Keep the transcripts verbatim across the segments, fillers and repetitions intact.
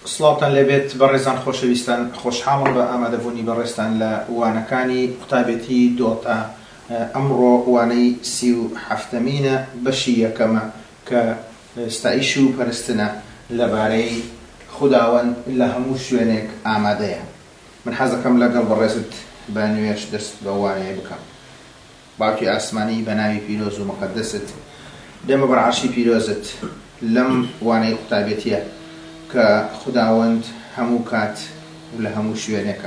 سڵاوتان لێبێت بەڕێزان خۆشەویستان، خۆشحاڵم بە ئامادەبوونی بەڕێستان لە وانەکانی قوتابەتی دۆڵتا. ئەمڕۆ وانەی سی و حەفتەمینە بەشی یەکەمە کە ستایش و پەرستنە لەبارەی خوداوەند لە هەموو شوێنێک ئامادەیە. من حەز دەکەم لەگەڵ بەڕێزت بە نوێژ دەست بە وانەیە بکەم. باوکی ئاسمانی بە ناوی پیرۆز و مقەدەست دەمە بەر عەرشی پیرۆزت لەم وانەی قوتابەتیە کە خوداوەند هەموو کات و لە هەموو شوێنێکە.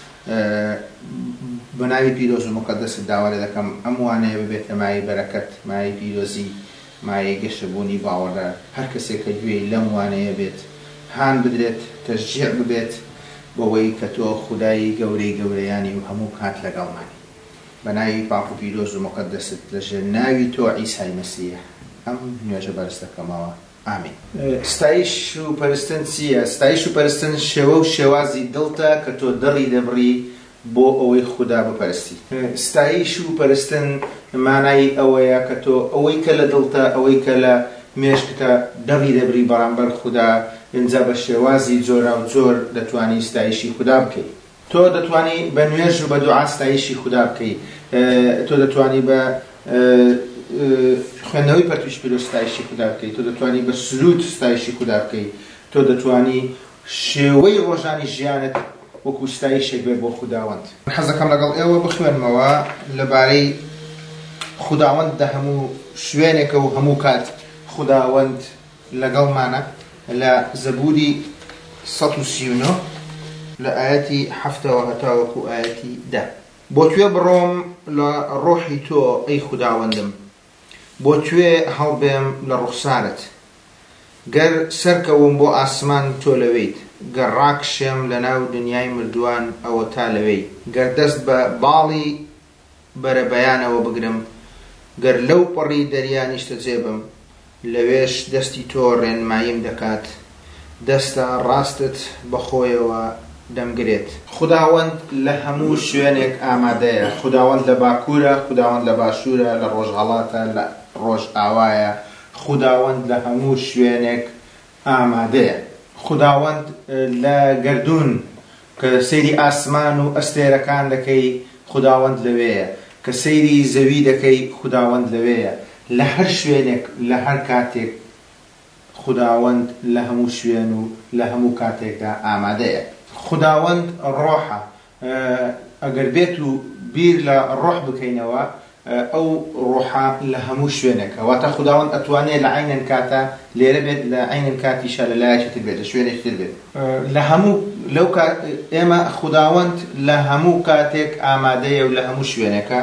بە ناوی پیرۆز و مقەدەست داوا لێ دەکەم ئەم وانەیە ببێتە مای بەرەکەت، مای پیرۆزی، مایە گەشەبوونی باوەڕدار. هەر کەسێک کە گوێی لەم وانەیە بێت هان بدرێت، تەشجیع ببێت بەوەی کە تۆ خودای گەورەی گەورەیانی و هەموو کات لەگەڵمانی. بە ناوی پاک و پیرۆز و مقەدەست لەژێر ناوی تۆ عیسای مەسیح ئەم نوێژە بەرز دەکەمەوە. ئامین. ستایش و پەرستن چییە؟ ستایش و پەرستن شێوە و شێوازی دڵتە کە تۆ دڵی دەبڕی بۆ ئەوەی خوددا بپەرستی. ستایش و پەرستن مانای ئەوەیە کە تۆ ئەوەی کە لە دڵتە، ئەوەی کە لە مێشکتە دڵی دەبری بەرامبەر خوددا، ئینجا بە شێوازی جۆرا و جۆر دەتوانی ستایشی خوددا بکەیت. تۆ دەتوانی بە نوێژ و بە دوعا ستایشی خوددا بکەیت. تۆ دەتوانی بە خوێندنەوەی پەرتوش پیرۆز ستایشی خوددا بکەیت. تۆ دەتوانی بە سرود ستایشی خوددا بکەیت. تۆ دەتوانی شێوەی ڕۆژانی ژیانت وەکو ستایشێک بێت بۆ خوداوەند. حەز دەکەم لەگەڵ ئێوە بخوێنمەوە لەبارەی خوداوەند لە هەموو شوێنێکە و هەموو کات خوداوەند لەگەڵمانە لە زەبوری سەد و سی و نۆ لە ئاەتی حەفتەوە هەتا وەکو ئاەتی دە. بۆ کوێ بڕۆم لە ڕۆحی تۆ ئەی خوداوەندم، بۆ کوێ هەڵبێم لە ڕوخسارت. گەر سەرکەوم بۆ ئاسمان تۆ لەوەیت، گەر ڕاکشێم لە ناو دنیای مردووان ئەوە تا لەوەی. گەر دەست بە باڵی بەرەبەیانەوە بگرم، گەر لەو پەڕی دەریا نیشتە جێبم، لەوێش دەستی تۆ ڕێنماییم دەکات، دەستە ڕاستت بەخۆیەوە دەمگرێت. خوداوەند لە هەموو شوێنێک ئامادەیە. خوداوەند لە باکوورە، خوداوەند لە باشوورە، لە ڕۆژهەڵاتە، لە ڕۆژ ئاوایە. خوداوەند لە هەموو شوێنێک ئامادەیە. خوداوەند لە گەردوون کە سەیری ئاسمان و ئەستێرەکان دەکەی، خوداوەند لەوەیە. کە سەیری زەوی دەکەی، خوداوەند لەوەیە. لە هەر شوێنێک لە هەر کاتێک خوداوەند لە هەموو شوێن و لە هەموو کاتێکدا ئامادەیە. خوداوەند ڕۆحە. ئەگەر بێت و بیر لە ڕۆح بکەینەوە، ئەو ڕۆحە لە هەموو شوێنێکە. واتە خوداوەند ئەتوانێت لە عینەن کاتە لێرە بێت، لە عینەن کاتیشە لە لایەکی تر بێت، لە شوێنێکی تر بێت. لە هەموو لەو ئێمە خوداوەند لە هەموو کاتێک ئامادەیە و لە هەموو شوێنێکە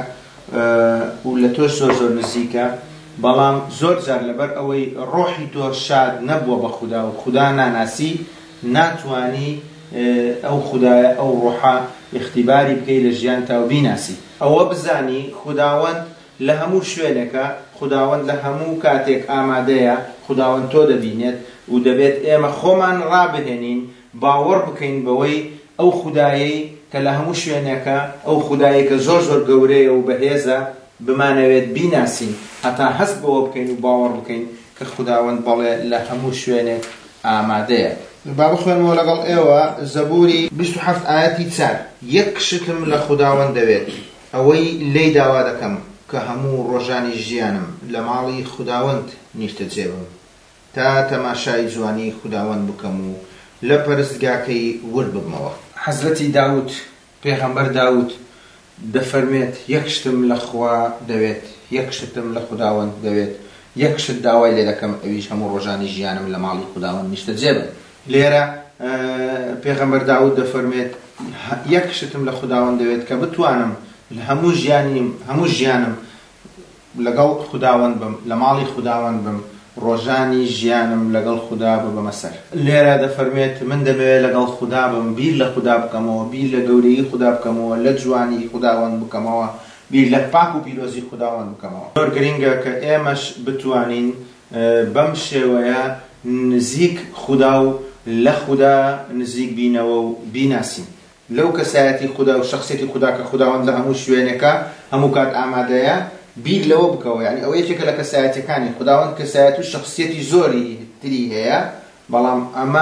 و لە تۆ زۆر زۆر نزیکە. بەڵام زۆر جار لەبەر ئەوەی ڕۆحی تۆ شاد نەبووە بە خوددا و خوددا ناناسی، ناتوانی ئەو خودایە ئەو ڕۆحە اختیباری بکەی لە ژیانتا و بیناسی. ئەوە بزانی خوداوەند لە هەموو شوێنێکە، خوداوەند لە هەموو کاتێک ئامادەیە. خوداوەند تۆ دەبینێت و دەبێت ئێمە خۆمان ڕابهێنین، باوەڕ بکەین بەوەی ئەو خودایەی کە لە هەموو شوێنێکە، ئەو خودایە کە زۆر زۆر گەورەیە و بەهێزە، بمانەوێت بیناسین، هەتا هەست بەوە بکەین و باوەڕ بکەین کە خوداوەند بەڵێ لە هەموو شوێنێک ئامادەیە. با بخوێنمەوە لەگەڵ ئێوە زەبوری بیست و هەفت ئاەتی چار. یەک شتم لە خوداوەند دەوێت، ئەوەی لێی داوا دەکەم کە هەموو ڕۆژانی ژیانم لە ماڵی خوداوەند نیشتە جێبم، تا تەماشای جوانی خوداوەند بکەم و لە پەرستگاکەی ورد ببمەوە. حەزرەتی داوود، پێغەمبەر داوود دەفەرمێت یەک شتم لە خوا دەوێت، یەک شتم لە خوداوەند دەوێت، یەک شت داوای لێ دەکەم، ئەویش هەموو ڕۆژانی ژیانم لە ماڵی خوداوەند نیشتە جێبم. لێرە پێغەمبەر داوود دەفەرمێت یەک شتم لە خوداوەند دەوێت کە بتوانم لە هەموو ژیانیم هەموو ژیانم لەگەڵ خوداوەند بم، لە ماڵی خوداوەند بم، ڕۆژانی ژیانم لەگەڵ خوددا ببەمە سەر. لێرە دەفەرمێت من دەمەوێت لەگەڵ خوددا بم، بیر لە خوددا بکەمەوە، بیر لە گەورەی خوددا بکەمەوە، لە جوانی خوداوەند بکەمەوە، بیر لە پاک و پیرۆزی خوداوەند بکەمەوە. زۆر گرنگە کە ئێمەش بتوانین بەم شێوەیە نزیک خوددا و لە خوددا نزیک بینەوە و بیناسین. لەو کەسایەتی خوددا و شخصیەتی خوددا کە خوداوەند لە هەموو شوێنێکە هەموو کات ئامادەیە، بیر لەوە بکەوە. یعنی ئەوە یەکێکە لە کەسایەتیەکانی خوداوەند. کەسایەت و شخصیەتی زۆری تری هەیە، بەڵام ئەمە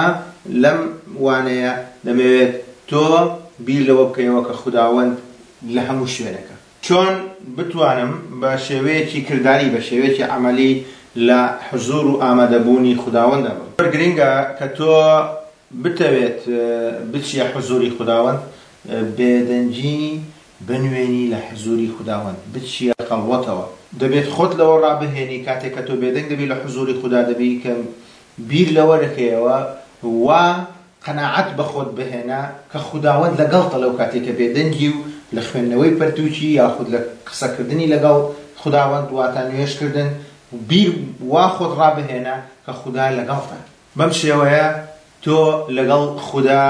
لەم وانەیە دەمەوێت تۆ بیر لەوە بکەیەوە کە خوداوەند لە هەموو شوێنەکە. چۆن بتوانم بە شێوەیەکی کردداری بە شێوەیەکی عملی لە حزور و ئامادەبوونی خوداوەندە بم. گرنگە کە تۆ بتەوێت بچیە حزوری خوداوەند بێدەنجی بنوێنی لە حزوری خوداوەند بچیە خەڵوەتەوە. دەبێت خۆت لەوە ڕابهێنی کاتێک کە تۆ بێدەنگ دەبی لە حزوری خوددا دەبی کە بیر لەوە دەکەیەوە وا قەناعەت بە خۆت بهێنا کە خوداوەند لەگەڵتە لەو کاتێککە بێدەنگی و لە خوێندنەوەی پەرتووکی یاخود لە قسەکردنی لەگەڵ خوداوەند واتە نوێژکردن بیر وا خۆت ڕابهێنا کە خوددا لەگەڵتە. بەم شێوەیە تۆ لەگەڵ خوددا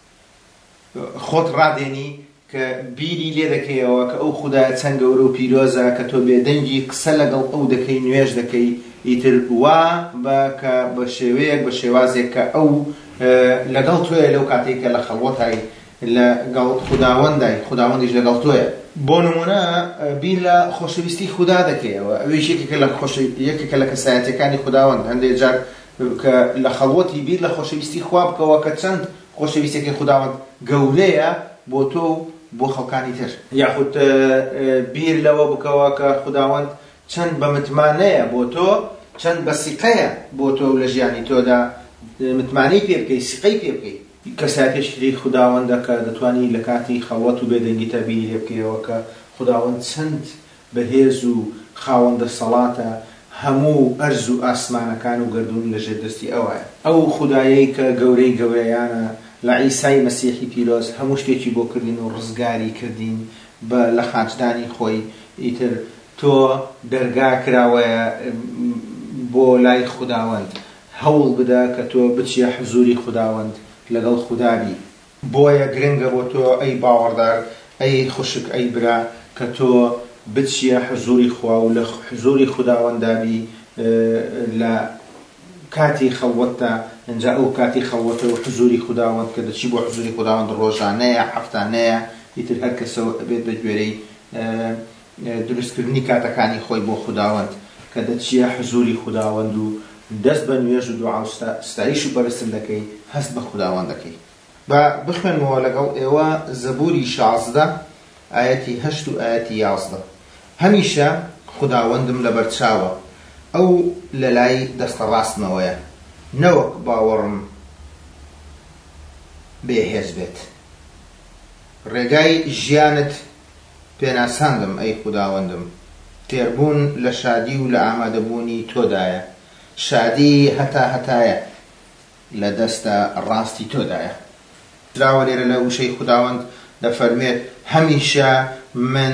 خۆت ڕادێنی کە بیری لێ دەکەیەوە کە ئەو خوددایە چەند گەورە و پیرۆزە کە تۆ بێدەنگی قسە لەگەڵ ئەو دەکەی نوێژ دەکەی ئیتر وا بە کە بە شێوەیەک بە شێوازێک کە ئەو لەگەڵ تۆیە لەو کاتێککە لە خەڵوەتای لەگەڵ خوداوەندای خوداوەندیش لەگەڵ تۆیە. بۆ نمونە بیر لە خۆشەویستی خوددا دەکەیەوە ئەوەش یەکێکە لە کەسایەتیەکانی خوداوەند. هەندێک جار کە لە خەڵوەتی بیر لە خۆشەویستی خوا بکەوە کە چەند خۆشەویستێکی خوداوەند گەورەیە بۆ تۆ بۆ خەڵکانی تر، یاخود بیر لەوە بکەوە کە خوداوەند چەند بە متمانەیە بۆ تۆ چەند بە سیقەیە بۆ تۆ لە ژیانی تۆدا متمانەی پێ بکەی سیقەی پێ بکەی. کەسایەتێکی خوداوەندە کە دەتوانی لە کاتی خەڵوەت و بێدەنگیتە بیر لێ بکەیەوە کە خوداوەند چەند بەهێز و خاوەندە سەڵاتە هەموو ئەرز و ئاسمانەکان و گەردون لەژێر دەستی ئەوەیە. ئەو خودایەی کە گەورەی گەورەیانە لە عیسای مەسیحی پیرۆز هەموو شتێکی بۆ کردین و ڕزگاری کردین بە لە خاچدانی خۆی. ئیتر تۆ دەرگا کراوەیە بۆ لای خوداوەند هەوڵ بدە کە تۆ بچیە حزوری خوداوەند لەگەڵ خودابی. بۆیە گرنگە بۆ تۆ ئەی باوەڕدار ئەی خوشک ئەی برا کە تۆ بچیە حزوری خوا و لە حزوری خوداوەندابی لە کاتی خەڵوەتە. اینجا ئەو کاتی خەڵوەتە و حزوری خوداوەند کە دەچی بۆ حزوری خوداوەند ڕۆژانەیە هەفتانەیە ئیتر هەر کەسەوە ئەبێت بە گوێرەی دروستکردنی کاتەکانی خۆی بۆ خوداوەند کە دەچیە حزوری خوداوەند و دەست بە نوێژ و دوعا و ستایش و پەرستن دەکەی هەست بە خوداوەند دەکەی. بە بخوێنمەوە لەگەڵ ئێوە زەبوری شازدە ئاەتی هەشت و ئاەتی یازدە. هەمیشە خوداوەندم لەبەر چاوە ئەو لە لای دەستە ڕاستمەوەیە نەوەک باوەڕم بێهێز بێت. ڕێگای ژیانت پێناساندم ئەی خوداوەندم تێربوون لە شادی و لە ئامادەبوونی تۆدایە. شادی هەتا هەتایە لە دەستە ڕاستی تۆدایە. دراوە لێرە لە وشەی خوداوەند دەفەرمێت هەمیشە من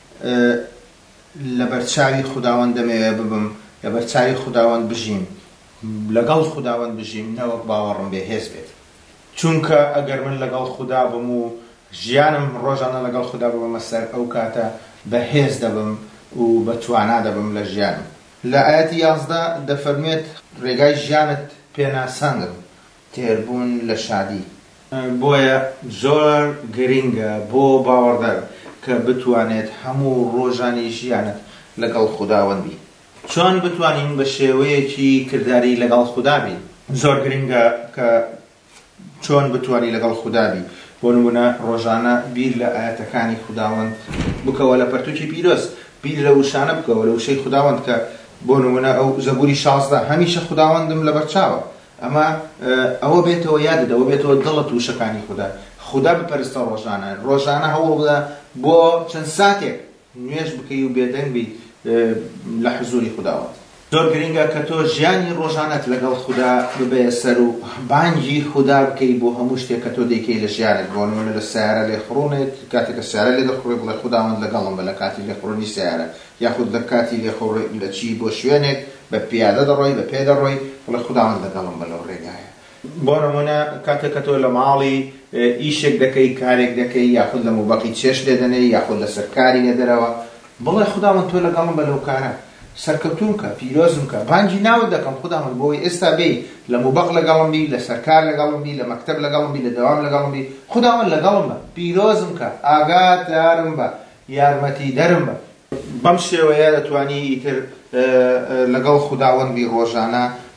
لە بەرچاوی خوداوەند دەمەوێت ببم لە بەرچاوی خوداوەند بژیم لەگەڵ خوداوەند بژیم نەوەک باوەڕم بێهێز بێت. چونکە ئەگەر من لەگەڵ خوددا بم و ژیانم ڕۆژانە لەگەڵ خوددا ببمە سەر ئەو کاتە بەهێز دەبم و بە توانا دەبم لە ژیانم. لە ئاەتی یازدە دەفەرمێت ڕێگای ژیانت پێناساندم تێربوون لە شادی. بۆیە زۆر گرنگە بۆ باوەڕدار کە بتوانێت هەموو ڕۆژانی ژیانت لەگەڵ خوداوەند بی. چۆن بتوانین بە شێوەیەکی کردداری لەگەڵ خوددا بین؟ زۆر گرنگە کە چۆن بتوانی لەگەڵ خوددا بی. بۆ نمونە ڕۆژانە بیر لە ئاەتەکانی خوداوەند بکەوە لە پەرتووکی پیرۆز بیر لە وشانە بکەوە لە وشەی خوداوەند کە بۆ نمونە ئەو زەبوری شازدە هەمیشە خوداوەندم لەبەر چاوە. ئەمە ئەوە بێتەوە یادت ئەوە بێتەوە دڵت وشەکانی خوددا خوددا بپەرستە ڕۆژانە ڕۆژانە هەوڵ بدە بۆ چەند ساتێک نوێژ بکەی و بێدەنگ بیت لە حزوری خوداوەند. زۆر گرنگە کە تۆ ژیانی ڕۆژانەت لەگەڵ خوددا ببێ سەر و بانگی خوددا بکەی بۆ هەموو شتێک کە تۆ دەیکەی لە ژیانت. بۆ نمونە لە سیارە لێخڕونێت کاتێک کە سیارە لێ دەخڕێ بڵێ خوداوەند لەگەڵم بە لە کاتی لێخڕۆنی سیارە یاخود لە کاتی لێخڕ لە چی بۆ شوێنێک بە پیادە دەڕۆی بە پێ دەڕۆی بڵێ خوداوەند لەگەڵم بە لەو ڕێگایە. بۆ نمونە کاتێک کە تۆ لە ماڵی ئیشێک دەکەی کارێک دەکەی یاخود لە موبەقی چێش لێ دەنێ یاخود لە سەرکاری لێ دەرەوە بڵێ خوداوەند تۆ لەگەڵم بە لەو کارە سەرکەوتوم کە پیرۆزم کە بانگی ناوت دەکەم خوداوەند بۆی ئێستا بێ لە موبەق لەگەڵم بی لە سەرکار لەگەڵم بی لە مەکتەب لەگەڵم بی لە دەوام لەگەڵم بی خوداوەند لەگەڵم بە پیرۆزم کە ئاگادارم بە یارمەتی دەرم بە. بەم شێوەیە دەتوانی ئیتر لەگەڵ خوداوەند بی ڕۆژانە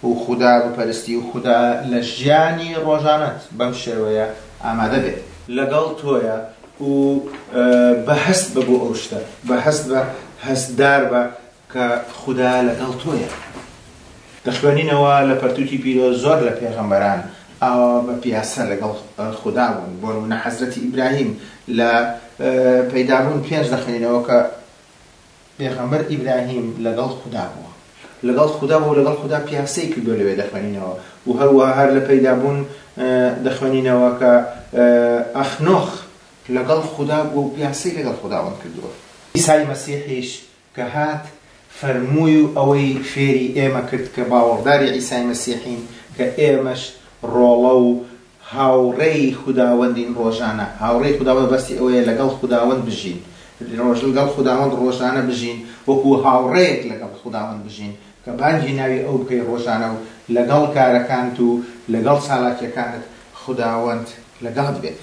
و خدا بپەرستی و خدا لە ژیانی ڕۆژانەت بەم شێوەیە ئامادە بێت لەگەڵ تۆیە و بە هەست بە بۆ ئەو شتە بە هەست بە هەستدار بە کە خدا لەگەڵ تۆیە. دەخوێنینەوە لە پەرتووتی پیرۆز زۆر لە پێغەمبەران ئەوە بە پیاسە لەگەڵ خدا بوون. بۆ نمونە حەزرەتی ئیبراهیم لە پەیدابوون پێنج دەخوێنینەوە کە پێغەمبەر ئیبراهیم لەگەڵ خدا بووە لەگەڵ خدا بوو لەگەڵ خدا پیاسەی کردو لەوێ دەخوێنینەوە و هەروەها هەر لە پەیدابوون دەخوێنینەوە کە ئەخنۆخ لەگەڵ خدا بوو و پیاسەی لەگەڵ خداوەند کردووە. ئیسای مەسیحیش کە هات فەرمووی و ئەوەی فێری ئێمە کرد کە باوەڕداری ئیسای مەسیحین کە ئێمەش ڕۆڵە و هاوڕێی خداوەندین ڕۆژانە. هاوڕێی خداوەند بەستی ئەوەیە لەگەڵ خداوەند بژین لەگەڵ خداوەند ڕۆژانە بژین وەکو هاوڕێیەک لەگەڵ خداوەند بژین کە بانگی ناوی ئەو بکەی ڕۆژانە و لەگەڵ کارەکانت و لەگەڵ چالاکیەکانت خداوەند لەگەڵت بێت.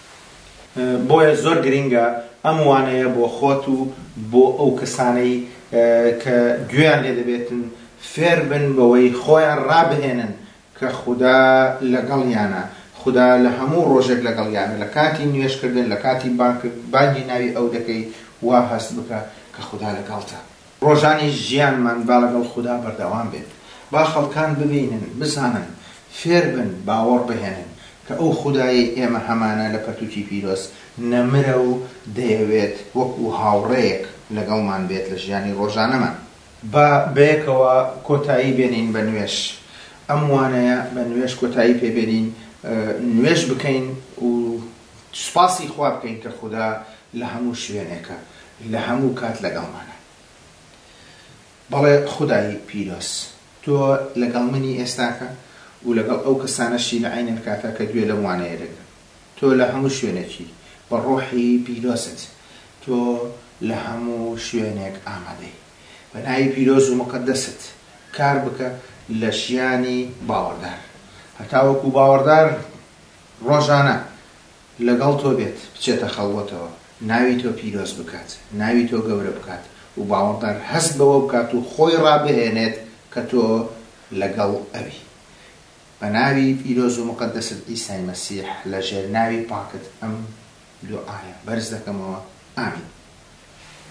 بۆیە زۆر گرنگە ئەم وانەیە بۆ خۆت و بۆ ئەو کەسانەی کە گوێیان لێ دەبێتن فێر بن بەوەی خۆیان ڕابهێنن کە خدا لەگەڵیانە خدا لە هەموو ڕۆژێک لەگەڵیانە لە کاتی نوێشکردن لە کاتی بانگی ناوی ئەو دەکەی وا هەست بکە کە خدا لەگەڵتە. ڕۆژانی ژیانمان با لەگەڵ خدا بەردەوام بێت با خەڵکان ببینن بزانن فێر بن باوەڕ بهێنن کە ئەو خدای ئێمە هەمانە لە پەرتووتی پیرۆز نەمرە و دەیەوێت وەکو هاوڕێیەک لەگەڵمان بێت لە ژیانی ڕۆژانەمان. با بەیەکەوە کۆتایی بێنین بە نوێش ئەم وانەیە بە نوێش کۆتایی پێبێنین نوێش بکەین و سوپاسی خوا بکەین کە خدا لە هەموو شوێنێکە لە هەموو کات لەگەڵمانە. بەڵێ خدای پیرۆز تۆ لەگەڵ منی ئێستاکە و لەگەڵ ئەو کەسانەشی لە عینەن کاتە کە گوێ لەم وانەیە دەگرن. تۆ لە هەموو شوێنێکی بە ڕۆحی پیرۆزت تۆ لە هەموو شوێنێک ئامادەی بە ناوی پیرۆز و مقدست کار بکە لە ژیانی باوەڕدار هەتا وەکو باوەڕدار ڕۆژانە لەگەڵ تۆ بێت بچێتە خەڵوەتەوە ناوی تۆ پیرۆز بکات ناوی تۆ گەورە بکات و باوەڕدار هەست بەوە بکات و خۆی ڕابهێنێت کە تۆ لەگەڵ ئەوی. بە ناوی پیرۆز و مقدست ئیسای مەسیح لە ژێر ناوی پاکت ئەم دوعایە بەرز دەکەمەوە. ئامین.